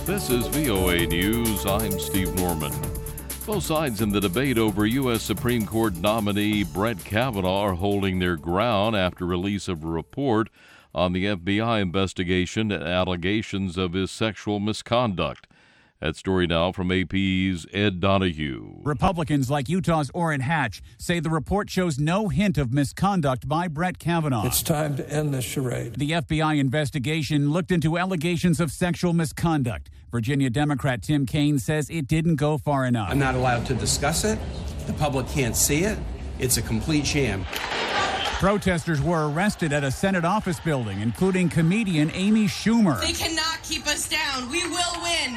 This is VOA News. I'm Steve Norman. Both sides in the debate over U.S. Supreme Court nominee Brett Kavanaugh are holding their ground after release of a report on the FBI investigation and allegations of his sexual misconduct. That story now from AP's Ed Donahue. Republicans like Utah's Orrin Hatch say the report shows no hint of misconduct by Brett Kavanaugh. It's time to end this charade. The FBI investigation looked into allegations of sexual misconduct. Virginia Democrat Tim Kaine says it didn't go far enough. I'm not allowed to discuss it. The public can't see it. It's a complete sham. Protesters were arrested at a Senate office building, including comedian Amy Schumer. They cannot keep us down. We will win.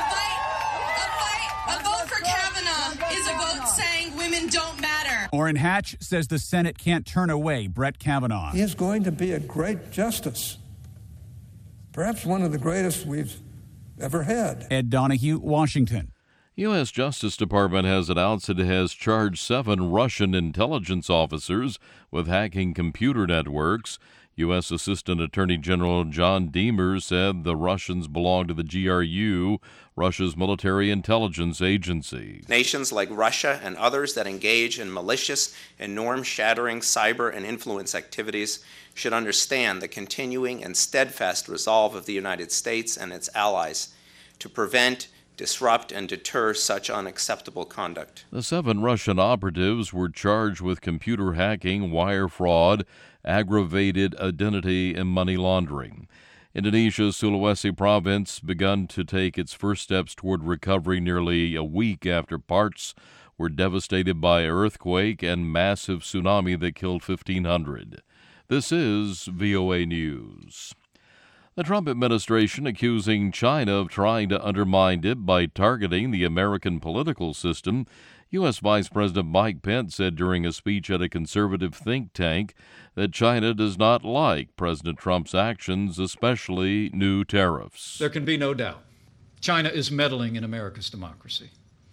A vote for Kavanaugh is a vote saying women don't matter. Orrin Hatch says the Senate can't turn away Brett Kavanaugh. He is going to be a great justice, perhaps one of the greatest we've ever had. Ed Donahue, Washington. U.S. Justice Department has announced it has charged 7 Russian intelligence officers with hacking computer networks. U.S. Assistant Attorney General John Deemer said the Russians belong to the GRU, Russia's military intelligence agency. Nations like Russia and others that engage in malicious and norm-shattering cyber and influence activities should understand the continuing and steadfast resolve of the United States and its allies to prevent, disrupt, and deter such unacceptable conduct. The 7 Russian operatives were charged with computer hacking, wire fraud, aggravated identity, and money laundering. Indonesia's Sulawesi province begun to take its first steps toward recovery nearly a week after parts were devastated by an earthquake and massive tsunami that killed 1,500. This is VOA News. The Trump administration accusing China of trying to undermine it by targeting the American political system. U.S. Vice President Mike Pence said during a speech at a conservative think tank that China does not like President Trump's actions, especially new tariffs. There can be no doubt. China is meddling in America's democracy.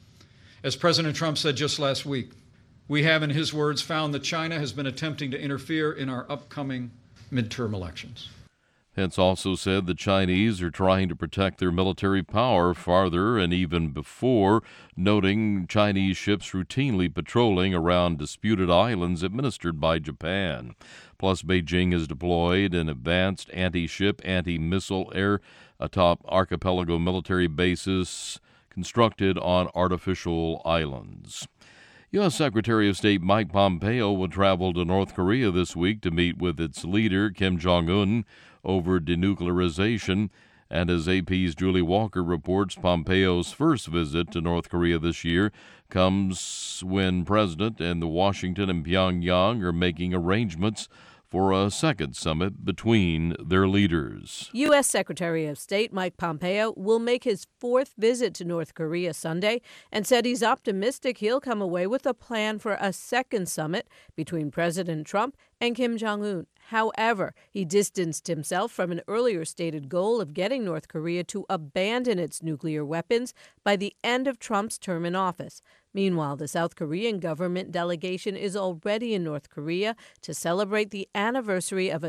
As President Trump said just last week, we have, in his words, found that China has been attempting to interfere in our upcoming midterm elections. Pence also said the Chinese are trying to protect their military power farther and even before, noting Chinese ships routinely patrolling around disputed islands administered by Japan. Plus, Beijing has deployed an advanced anti-ship, anti-missile air atop archipelago military bases constructed on artificial islands. U.S. Secretary of State Mike Pompeo will travel to North Korea this week to meet with its leader, Kim Jong-un, over denuclearization. And as AP's Julie Walker reports, Pompeo's first visit to North Korea this year comes when President and the Washington and Pyongyang are making arrangements for a second summit between their leaders. U.S. Secretary of State Mike Pompeo will make his 4th visit to North Korea Sunday and said he's optimistic he'll come away with a plan for a second summit between President Trump and Kim Jong-un. However, he distanced himself from an earlier stated goal of getting North Korea to abandon its nuclear weapons by the end of Trump's term in office. Meanwhile, the South Korean government delegation is already in North Korea to celebrate the anniversary of a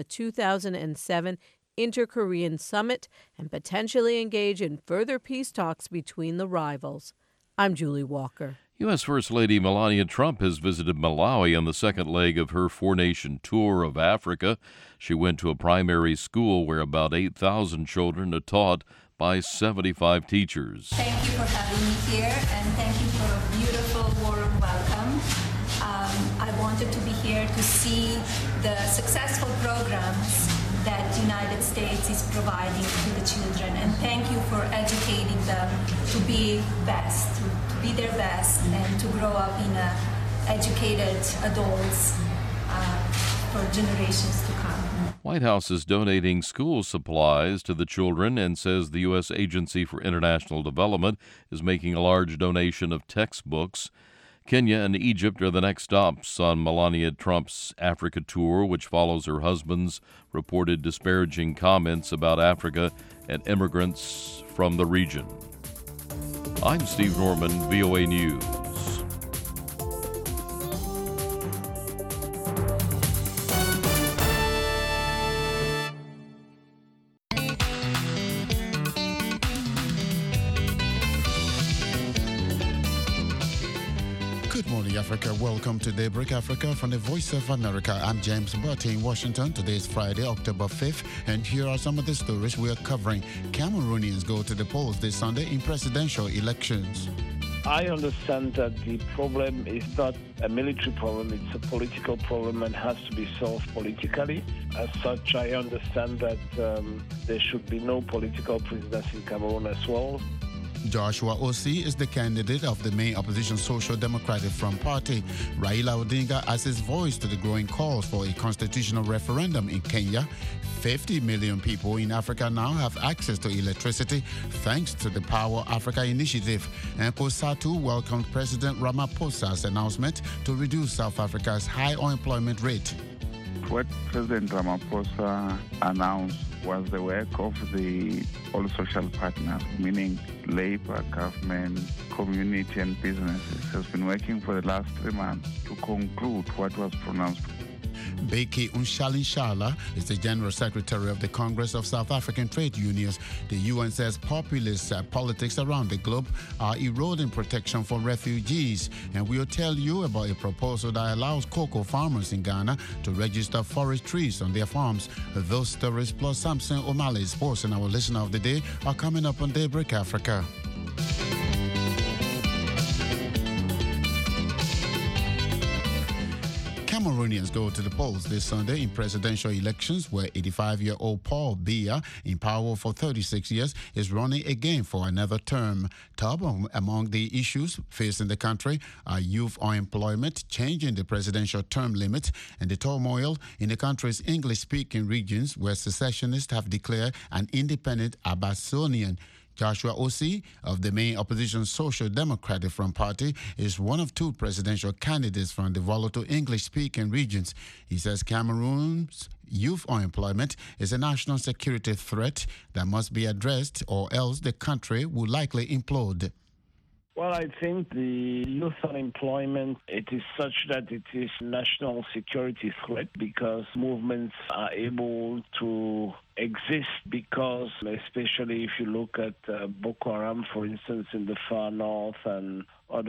2007 inter-Korean summit and potentially engage in further peace talks between the rivals. I'm Julie Walker. U.S. First Lady Melania Trump has visited Malawi on the second leg of her 4-nation tour of Africa. She went to a primary school where about 8,000 children are taught by 75 teachers. Thank you for having me here, and thank you for a beautiful, warm welcome. I wanted to be here to see the successful programs that the United States is providing to the children, and thank you for educating them to be best, to be their best, and to grow up in educated adults for generations to come. White House is donating school supplies to the children and says the U.S. Agency for International Development is making a large donation of textbooks. Kenya and Egypt are the next stops on Melania Trump's Africa tour, which follows her husband's reported disparaging comments about Africa and immigrants from the region. I'm Steve Norman, VOA News. Good morning, Africa. Welcome to Daybreak Africa from the Voice of America. I'm James Mbote in Washington. Today is Friday, October 5th, and here are some of the stories we are covering. Cameroonians go to the polls this Sunday in presidential elections. I understand that the problem is not a military problem, it's a political problem and has to be solved politically. As such, I understand that there should be no political presidency in Cameroon as well. Joshua Osei is the candidate of the main opposition Social Democratic Front Party. Raila Odinga adds his voice to the growing calls for a constitutional referendum in Kenya. 50 million people in Africa now have access to electricity thanks to the Power Africa initiative. And COSATU welcomed President Ramaphosa's announcement to reduce South Africa's high unemployment rate. What President Ramaphosa announced was the work of all social partners, meaning labor, government, community and businesses, has been working for the last 3 months to conclude what was pronounced. Beki Unshalinshala is the General Secretary of the Congress of South African Trade Unions. The UN says populist politics around the globe are eroding protection for refugees. And we'll tell you about a proposal that allows cocoa farmers in Ghana to register forest trees on their farms. Those stories plus Samson O'Malley's sports and our listener of the day are coming up on Daybreak Africa. Cameroonians go to the polls this Sunday in presidential elections where 85-year-old Paul Biya, in power for 36 years, is running again for another term. Top among the issues facing the country are youth unemployment, changing the presidential term limit, and the turmoil in the country's English-speaking regions where secessionists have declared an independent Ambazonian. Joshua Osei of the main opposition Social Democratic Front Party is one of 2 presidential candidates from the volatile English-speaking regions. He says Cameroon's youth unemployment is a national security threat that must be addressed or else the country will likely implode. Well, I think the youth unemployment, it is such that it is national security threat because movements are able to exist because, especially if you look at Boko Haram, for instance, in the far north and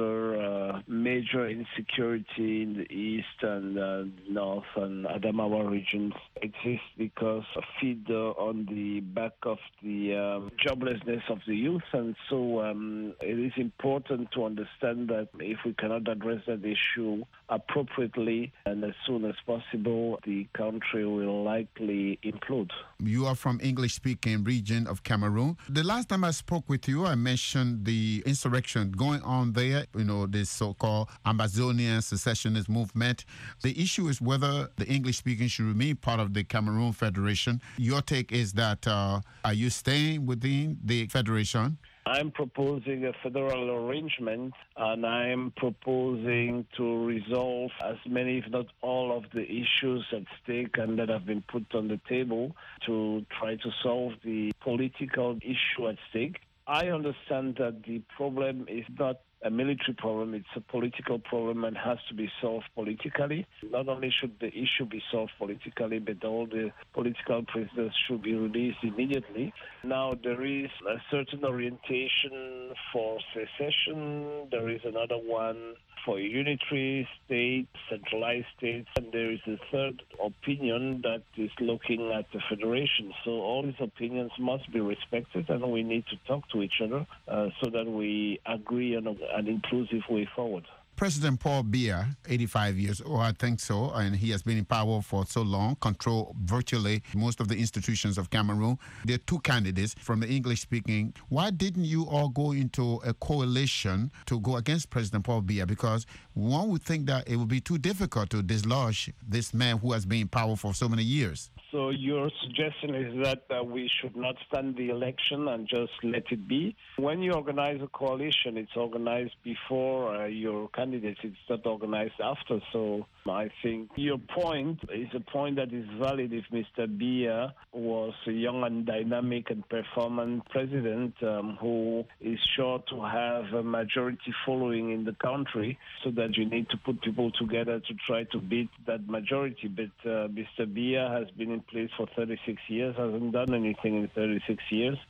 other major insecurity in the east and north and Adamawa regions exist because feed on the back of the joblessness of the youth. And so it is important to understand that if we cannot address that issue appropriately and as soon as possible, the country will likely implode. You are from English-speaking region of Cameroon. The last time I spoke with you, I mentioned the insurrection going on there, this so-called Ambazonian secessionist movement. The issue is whether the English-speaking should remain part of the Cameroon Federation. Your take is that, are you staying within the federation? I'm proposing a federal arrangement, and I'm proposing to resolve as many, if not all, of the issues at stake and that have been put on the table to try to solve the political issue at stake. I understand that the problem is not a military problem, it's a political problem and has to be solved politically. Not only should the issue be solved politically, but all the political prisoners should be released immediately. Now, there is a certain orientation for secession, there is another one for a unitary state, centralized states, and there is a third opinion that is looking at the federation. So all these opinions must be respected, and we need to talk to each other so that we agree on an inclusive way forward. President Paul Biya, 85 years old, I think so, and he has been in power for so long, control virtually most of the institutions of Cameroon. There are 2 candidates from the English-speaking. Why didn't you all go into a coalition to go against President Paul Biya? Because one would think that it would be too difficult to dislodge this man who has been in power for so many years. So your suggestion is that we should not stand the election and just let it be? When you organize a coalition, it's organized before your candidates. It's not organized after. So I think your point is a point that is valid if Mr. Biya was a young and dynamic and performant president who is sure to have a majority following in the country, so that you need to put people together to try to beat that majority. But Mr. Biya has been in place for 36 years, hasn't done anything in 36 years.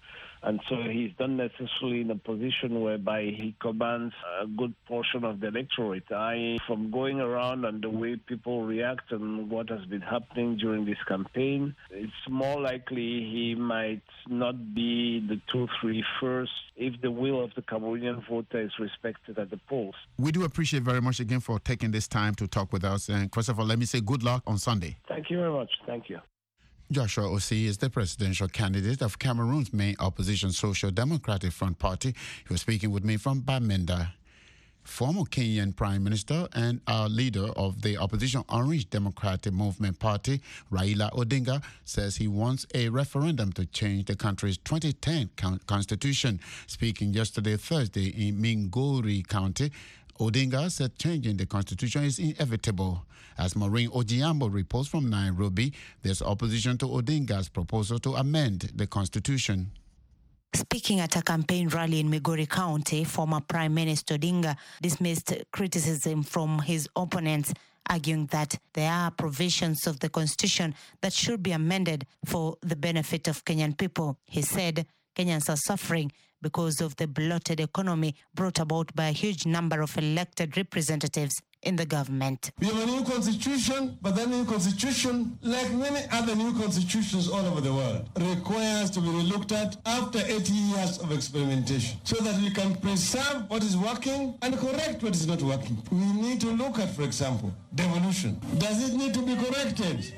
And so he's not necessarily in a position whereby he commands a good portion of the electorate. From going around and the way people react and what has been happening during this campaign, it's more likely he might not be the 2-3 first if the will of the Cameroonian voter is respected at the polls. We do appreciate very much again for taking this time to talk with us. And first of all, let me say good luck on Sunday. Thank you very much. Thank you. Joshua Osei is the presidential candidate of Cameroon's main opposition Social Democratic Front Party. He was speaking with me from Bamenda. Former Kenyan Prime Minister and our leader of the opposition Orange Democratic Movement Party, Raila Odinga, says he wants a referendum to change the country's 2010 constitution. Speaking yesterday, Thursday, in Migori County, Odinga said changing the constitution is inevitable. As Maureen Ojiambo reports from Nairobi, there's opposition to Odinga's proposal to amend the constitution. Speaking at a campaign rally in Migori County, former Prime Minister Odinga dismissed criticism from his opponents, arguing that there are provisions of the constitution that should be amended for the benefit of Kenyan people. He said Kenyans are suffering because of the bloated economy brought about by a huge number of elected representatives in the government. We have a new constitution, but that new constitution, like many other new constitutions all over the world, requires to be relooked at after 80 years of experimentation so that we can preserve what is working and correct what is not working. We need to look at, for example, devolution. Does it need to be corrected?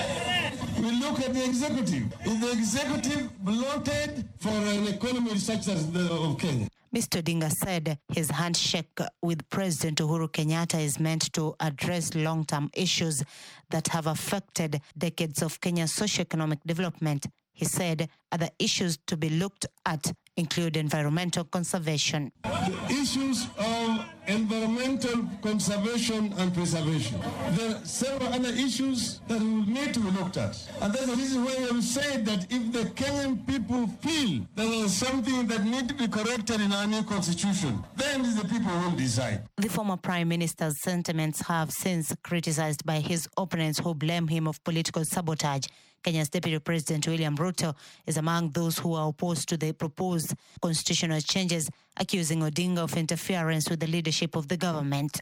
We look at the executive. Is the executive bloated for an economy such as the of Kenya? Mr. Odinga said his handshake with President Uhuru Kenyatta is meant to address long-term issues that have affected decades of Kenya's socio-economic development. He said other issues to be looked at include environmental conservation. The issues of environmental conservation and preservation. There are several other issues that will need to be looked at. And that's the reason why we have said that if the Kenyan people feel there is something that needs to be corrected in our new constitution, then the people will decide. The former Prime Minister's sentiments have since criticized by his opponents who blame him of political sabotage. Kenya's Deputy President William Ruto is among those who are opposed to the proposed constitutional changes, accusing Odinga of interference with the leadership of the government.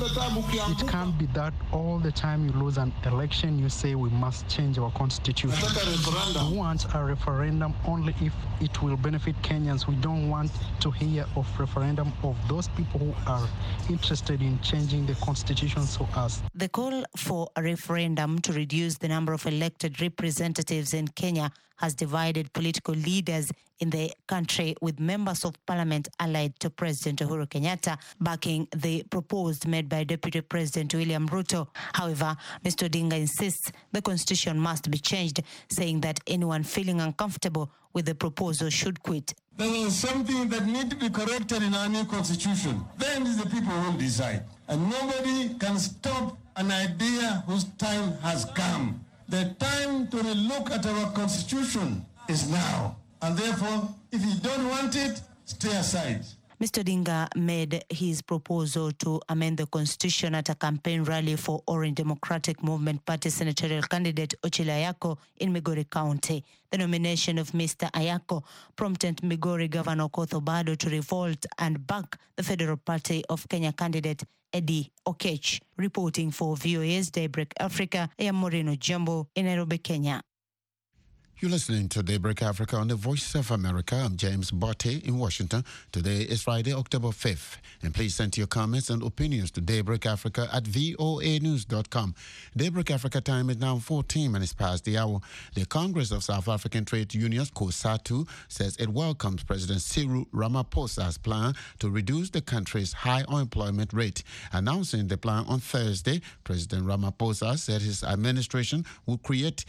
It can't be that all the time you lose an election, you say we must change our constitution. We want a referendum only if it will benefit Kenyans. We don't want to hear of referendum of those people who are interested in changing the constitution so as. The call for a referendum to reduce the number of elected representatives in Kenya has divided political leaders in the country, with members of parliament allied to President Uhuru Kenyatta backing the proposed made by Deputy President William Ruto. However, Mr. Odinga insists the constitution must be changed, saying that anyone feeling uncomfortable with the proposal should quit. There is something that needs to be corrected in our new constitution. Then the people will decide. And nobody can stop an idea whose time has come. The time to look at our constitution is now. And therefore, if you don't want it, stay aside. Mr. Odinga made his proposal to amend the constitution at a campaign rally for Orange Democratic Movement Party senatorial candidate Ochilo Ayako in Migori County. The nomination of Mr. Ayako prompted Migori Governor Okoth Obado to revolt and back the Federal Party of Kenya candidate Eddie Okech. Reporting for VOA's Daybreak Africa, I am Maureen Ojiambo in Nairobi, Kenya. You're listening to Daybreak Africa on the Voice of America. I'm James Botte in Washington. Today is Friday, October 5th. And please send your comments and opinions to Daybreak Africa at voanews.com. Daybreak Africa time is now 14 minutes past the hour. The Congress of South African Trade Unions, COSATU, says it welcomes President Cyril Ramaphosa's plan to reduce the country's high unemployment rate. Announcing the plan on Thursday, President Ramaphosa said his administration will create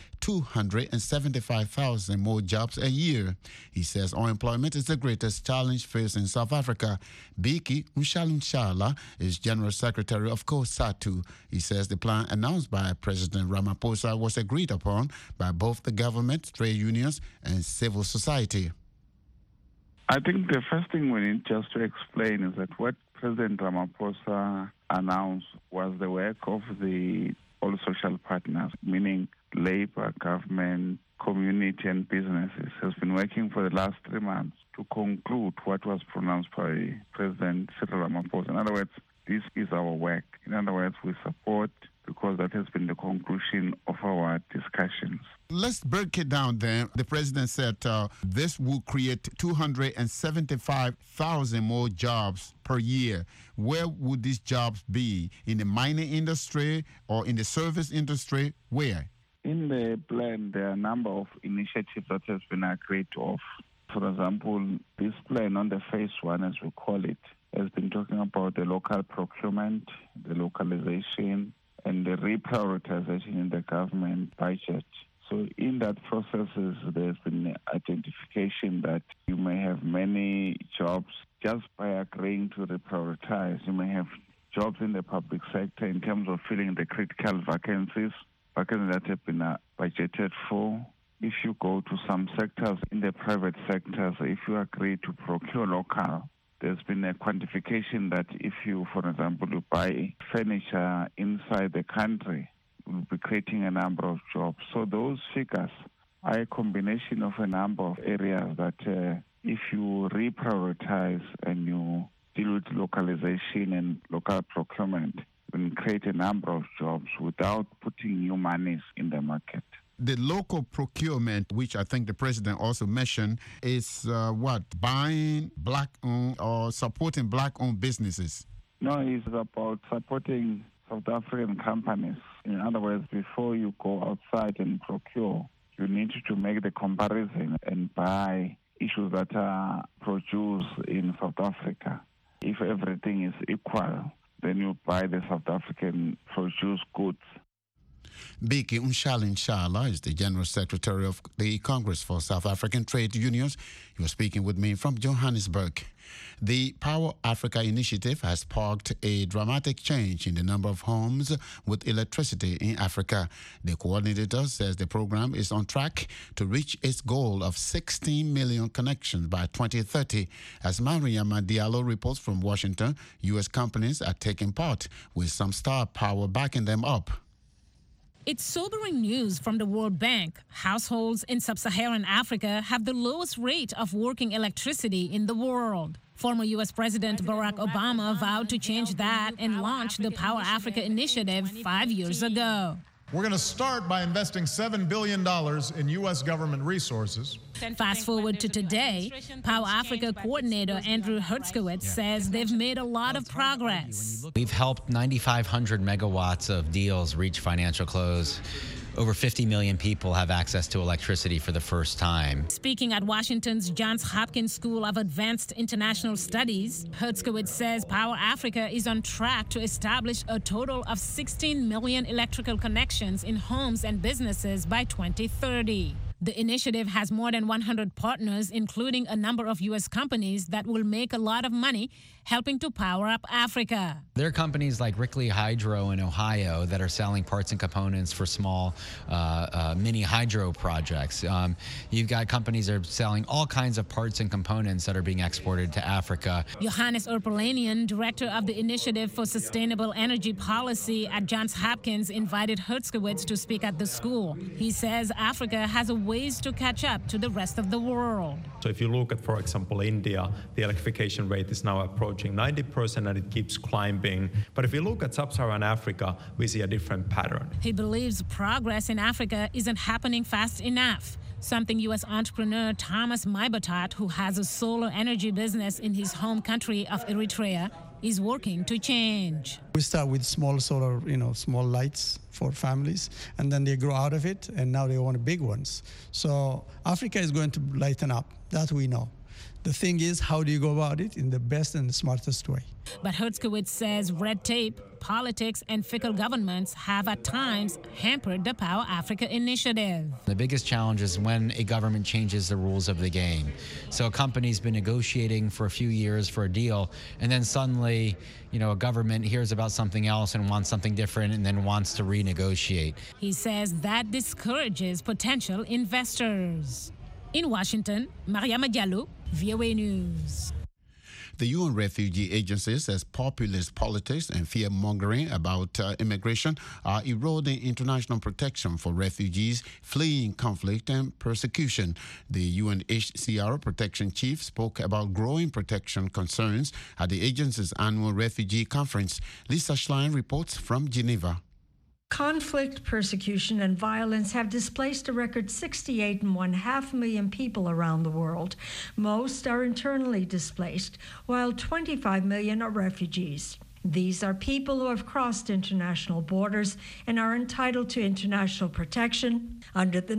275,000 more jobs a year. He says unemployment is the greatest challenge facing South Africa. Biki Mshalunshala is General Secretary of COSATU. He says the plan announced by President Ramaphosa was agreed upon by both the government, trade unions, and civil society. I think the first thing we need just to explain is that what President Ramaphosa announced was the work of all social partners, meaning labor, government, community and businesses has been working for the last 3 months to conclude what was pronounced by President Cyril Ramaphosa. In other words, this is our work. In other words, we support because that has been the conclusion of our discussions. Let's break it down then. The president said this will create 275,000 more jobs per year. Where would these jobs be? In the mining industry or in the service industry? Where? In the plan, there are a number of initiatives that has been agreed of. For example, this plan on the phase one, as we call it, has been talking about the local procurement, the localization, and the reprioritization in the government budget. So in that process, there's been identification that you may have many jobs just by agreeing to reprioritize. You may have jobs in the public sector in terms of filling the critical vacancies that have been budgeted for. If you go to some sectors in the private sector, so if you agree to procure local, there's been a quantification that if you, for example, you buy furniture inside the country, you'll be creating a number of jobs. So those figures are a combination of a number of areas that if you reprioritize and you deal with localization and local procurement, you can create a number of jobs without putting new monies in the market. The local procurement, which I think the president also mentioned, is buying black-owned or supporting black-owned businesses? No, it's about supporting South African companies. In other words, before you go outside and procure, you need to make the comparison and buy issues that are produced in South Africa. If everything is equal, then you buy the South African produced goods. Biki Nshala is the General Secretary of the Congress for South African Trade Unions. He was speaking with me from Johannesburg. The Power Africa initiative has sparked a dramatic change in the number of homes with electricity in Africa. The coordinator says the program is on track to reach its goal of 16 million connections by 2030. As Mariama Diallo reports from Washington, U.S. companies are taking part, with some star power backing them up. It's sobering news from the World Bank. Households in sub-Saharan Africa have the lowest rate of working electricity in the world. Former U.S. President Barack Obama vowed to change that and launch the Power Africa initiative 5 years ago. We're going to start by investing $7 billion in U.S. government resources. Fast forward to today, Power Africa coordinator Andrew Hertzkowitz says they've made a lot of progress. We've helped 9,500 megawatts of deals reach financial close. Over 50 million people have access to electricity for the first time. Speaking at Washington's Johns Hopkins School of Advanced International Studies, Hertzkowitz says Power Africa is on track to establish a total of 16 million electrical connections in homes and businesses by 2030. The initiative has more than 100 partners, including a number of U.S. companies that will make a lot of money helping to power up Africa. There are companies like Rickley Hydro in Ohio that are selling parts and components for small mini hydro projects. You've got companies that are selling all kinds of parts and components that are being exported to Africa. Johannes Erpelanian, director of the Initiative for Sustainable Energy Policy at Johns Hopkins, invited Hertzkowitz to speak at the school. He says Africa has a ways to catch up to the rest of the world. So if you look at, for example, India, the electrification rate is now approaching 90% and it keeps climbing. But if you look at sub-Saharan Africa, we see a different pattern. He believes progress in Africa isn't happening fast enough, something U.S. entrepreneur Thomas Maibatat, who has a solar energy business in his home country of Eritrea, is working to change. We start with small solar, small lights for families, and then they grow out of it, and now they want big ones. So Africa is going to lighten up, that we know. The thing is, how do you go about it in the best and the smartest way? But Hertzkowitz says red tape, politics, and fickle governments have at times hampered the Power Africa initiative. The biggest challenge is when a government changes the rules of the game. So a company's been negotiating for a few years for a deal, and then suddenly, a government hears about something else and wants something different and then wants to renegotiate. He says that discourages potential investors. In Washington, Mariama Diallo, VOA News. The UN Refugee Agency says populist politics and fear-mongering about immigration are eroding international protection for refugees fleeing conflict and persecution. The UNHCR protection chief spoke about growing protection concerns at the agency's annual refugee conference. Lisa Schlein reports from Geneva. Conflict, persecution, and violence have displaced a record 68.5 million people around the world. Most are internally displaced, while 25 million are refugees. These are people who have crossed international borders and are entitled to international protection under the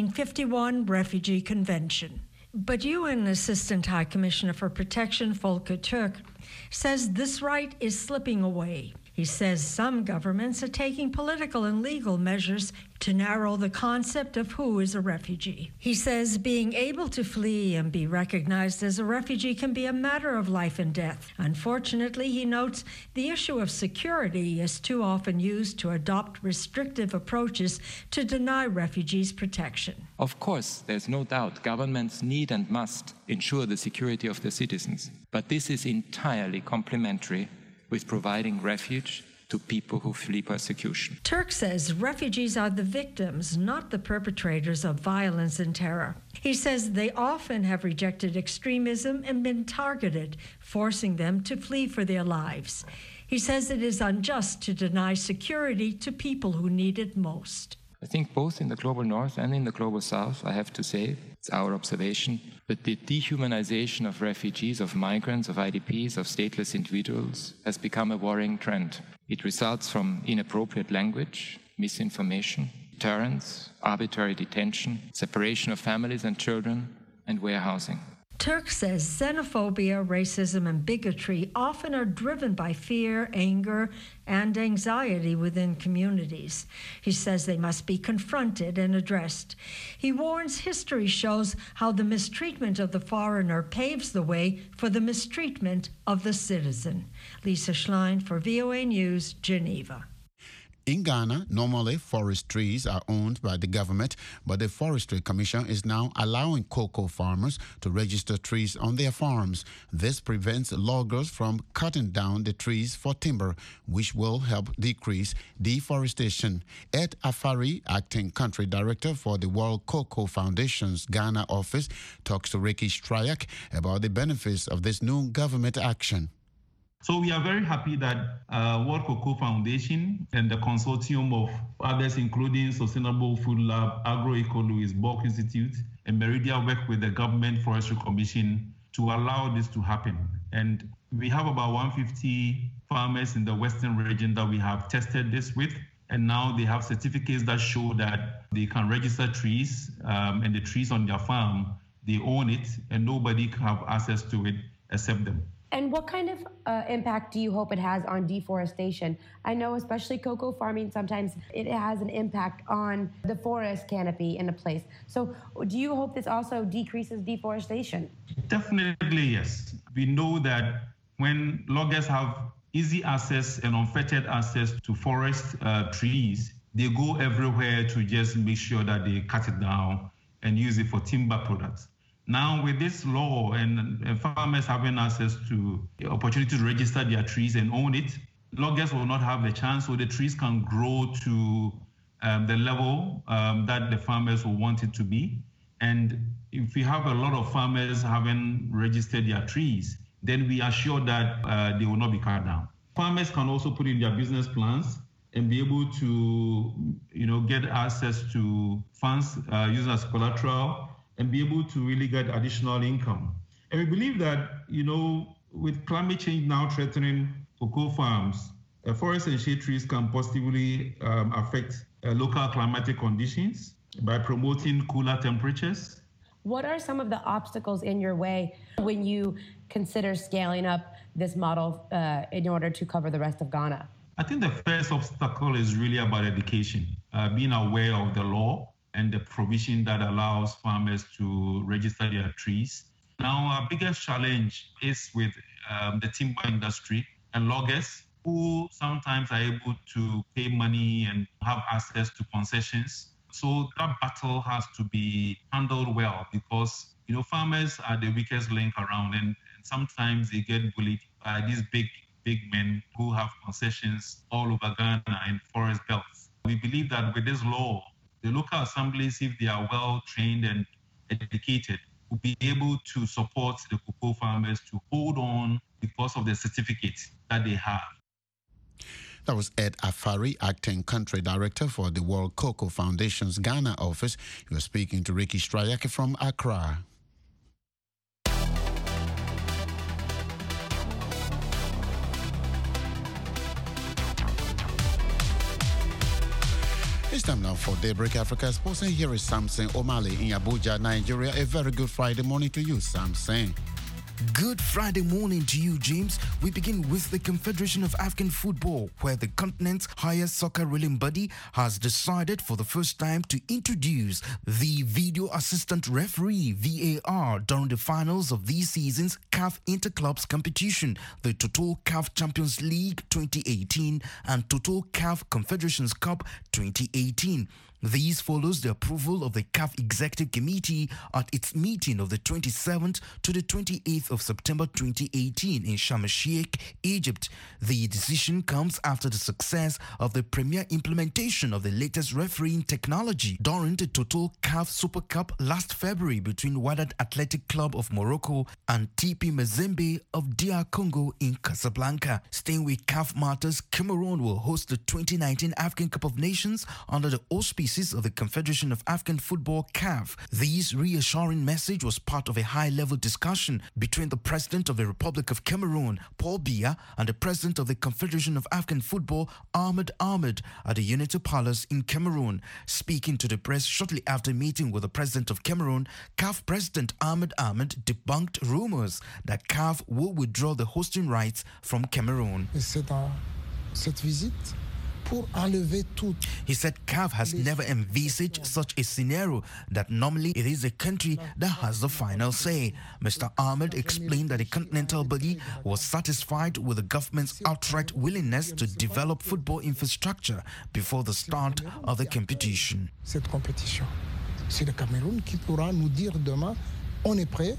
1951 Refugee Convention. But UN Assistant High Commissioner for Protection, Volker Turk, says this right is slipping away. He says some governments are taking political and legal measures to narrow the concept of who is a refugee. He says being able to flee and be recognized as a refugee can be a matter of life and death. Unfortunately, he notes the issue of security is too often used to adopt restrictive approaches to deny refugees protection. Of course, there's no doubt governments need and must ensure the security of their citizens, but this is entirely complementary with providing refuge to people who flee persecution. Turk says refugees are the victims, not the perpetrators of violence and terror. He says they often have rejected extremism and been targeted, forcing them to flee for their lives. He says it is unjust to deny security to people who need it most. I think both in the global north and in the global south, I have to say, it's our observation that the dehumanization of refugees, of migrants, of IDPs, of stateless individuals has become a worrying trend. It results from inappropriate language, misinformation, deterrence, arbitrary detention, separation of families and children, and warehousing. Turk says xenophobia, racism, and bigotry often are driven by fear, anger, and anxiety within communities. He says they must be confronted and addressed. He warns history shows how the mistreatment of the foreigner paves the way for the mistreatment of the citizen. Lisa Schlein for VOA News, Geneva. In Ghana, normally forest trees are owned by the government, but the Forestry Commission is now allowing cocoa farmers to register trees on their farms. This prevents loggers from cutting down the trees for timber, which will help decrease deforestation. Ed Afari, acting country director for the World Cocoa Foundation's Ghana office, talks to Ricky Strayak about the benefits of this new government action. So we are very happy that World Cocoa Foundation and the consortium of others, including Sustainable Food Lab, Agroeco Louis Borg Institute, and Meridia work with the Government Forestry Commission to allow this to happen. And we have about 150 farmers in the Western region that we have tested this with. And now they have certificates that show that they can register trees and the trees on their farm, they own it and nobody can have access to it except them. And what kind of impact do you hope it has on deforestation? I know especially cocoa farming, sometimes it has an impact on the forest canopy in a place. So do you hope this also decreases deforestation? Definitely, yes. We know that when loggers have easy access and unfettered access to forest trees, they go everywhere to just make sure that they cut it down and use it for timber products. Now, with this law and farmers having access to the opportunity to register their trees and own it, loggers will not have the chance, so the trees can grow to the level that the farmers will want it to be. And if we have a lot of farmers having registered their trees, then we are sure that they will not be cut down. Farmers can also put in their business plans and be able to, get access to funds used as collateral and be able to really get additional income. And we believe that, with climate change now threatening cocoa farms, forest and shade trees can positively affect local climatic conditions by promoting cooler temperatures. What are some of the obstacles in your way when you consider scaling up this model in order to cover the rest of Ghana? I think the first obstacle is really about education, being aware of the law and the provision that allows farmers to register their trees. Now, our biggest challenge is with the timber industry and loggers who sometimes are able to pay money and have access to concessions. So that battle has to be handled well because, farmers are the weakest link around and and sometimes they get bullied by these big men who have concessions all over Ghana and forest belts. We believe that with this law, the local assemblies, if they are well trained and educated, will be able to support the cocoa farmers to hold on because of the certificates that they have. That was Ed Afari, acting country director for the World Cocoa Foundation's Ghana office. He was speaking to Ricky Strayaki from Accra. It's time now for Daybreak Africa Sports, and here is Samson Omale in Abuja, Nigeria. A very good Friday morning to you, Samson. Good Friday morning to you, James. We begin with the Confederation of African Football, where the continent's highest soccer ruling body has decided for the first time to introduce the video assistant referee, VAR, during the finals of this season's CAF Interclubs competition, the Total CAF Champions League 2018 and Total CAF Confederations Cup 2018. This follows the approval of the CAF Executive Committee at its meeting of the 27th to the 28th of September 2018 in Sharm el-Sheikh, Egypt. The decision comes after the success of the premier implementation of the latest refereeing technology during the Total CAF Super Cup last February between Wydad Athletic Club of Morocco and TP Mazembe of DR Congo in Casablanca. Staying with CAF matters, Cameroon will host the 2019 African Cup of Nations under the auspices of the Confederation of African Football, CAF. This reassuring message was part of a high-level discussion between the President of the Republic of Cameroon, Paul Biya, and the President of the Confederation of African Football, Ahmed Ahmed, at the Unity Palace in Cameroon. Speaking to the press shortly after meeting with the President of Cameroon, CAF President Ahmed Ahmed debunked rumors that CAF will withdraw the hosting rights from Cameroon. Cette visite pour enlever tout. He said CAF has never envisaged such a scenario, that normally it is a country that has the final say. Mr. Ahmed explained that the continental body was satisfied with the government's outright willingness to develop football infrastructure before the start of the competition. Cette compétition, c'est le Cameroun qui pourra nous dire demain, on est prêt.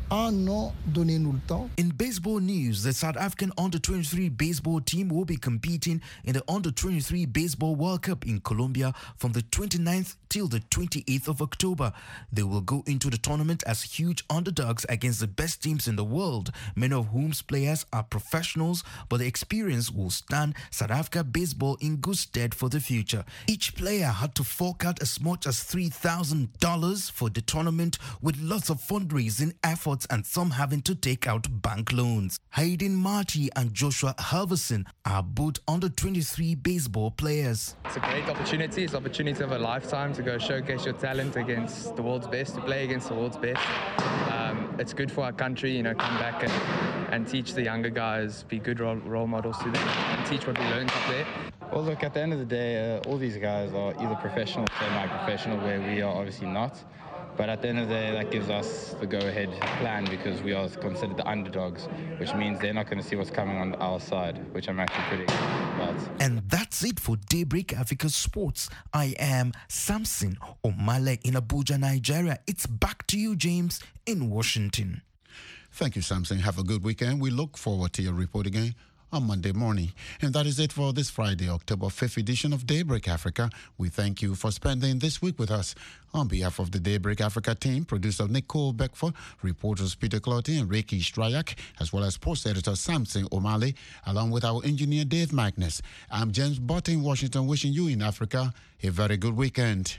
In baseball news, the South African Under-23 baseball team will be competing in the Under-23 Baseball World Cup in Colombia from the 29th till the 28th of October. They will go into the tournament as huge underdogs against the best teams in the world, many of whom's players are professionals, but the experience will stand South Africa baseball in good stead for the future. Each player had to fork out as much as $3,000 for the tournament, with lots of fundraising efforts and some having to take out bank loans. Hayden Marty and Joshua Halverson are both under-23 baseball players. It's a great opportunity. It's an opportunity of a lifetime to go showcase your talent against the world's best, to play against the world's best. It's good for our country, come back and teach the younger guys, be good role models to them, and teach what we learned up there. Well, look, at the end of the day, all these guys are either professional or semi-professional, where we are obviously not. But at the end of the day, that gives us the go-ahead plan, because we are considered the underdogs, which means they're not going to see what's coming on our side, which I'm actually pretty excited about. And that's it for Daybreak Africa Sports. I am Samson Omale in Abuja, Nigeria. It's back to you, James, in Washington. Thank you, Samson. Have a good weekend. We look forward to your report again on Monday morning. And that is it for this Friday, October 5th edition of Daybreak Africa. We thank you for spending this week with us. On behalf of the Daybreak Africa team, producer Nicole Beckford, reporters Peter Clotty and Ricky Strayak, as well as post editor Samson Omale, along with our engineer Dave Magnus. I'm James Butt in Washington, wishing you in Africa a very good weekend.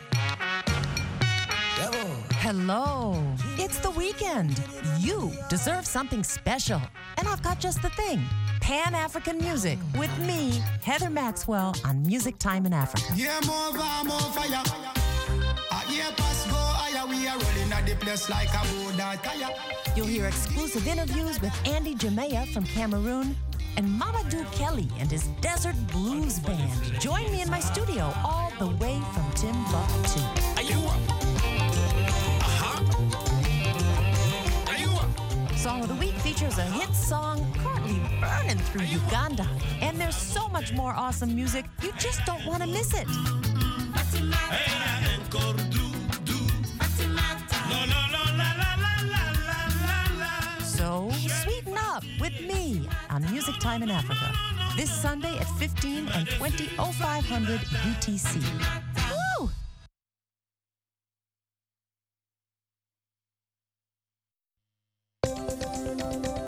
Hello. It's the weekend. You deserve something special. And I've got just the thing. Pan-African music with me, Heather Maxwell, on Music Time in Africa. Yeah, more fire. We are rolling at the place like a You'll hear exclusive interviews with Andy Jamea from Cameroon and Mamadou Kelly and his Desert Blues Band. Join me in my studio all the way from Timbuktu. Song of the Week features a hit song currently burning through Uganda. And there's so much more awesome music, you just don't want to miss it. So, Sweeten up with me on Music Time in Africa. This Sunday at 15 and 20 0500 UTC.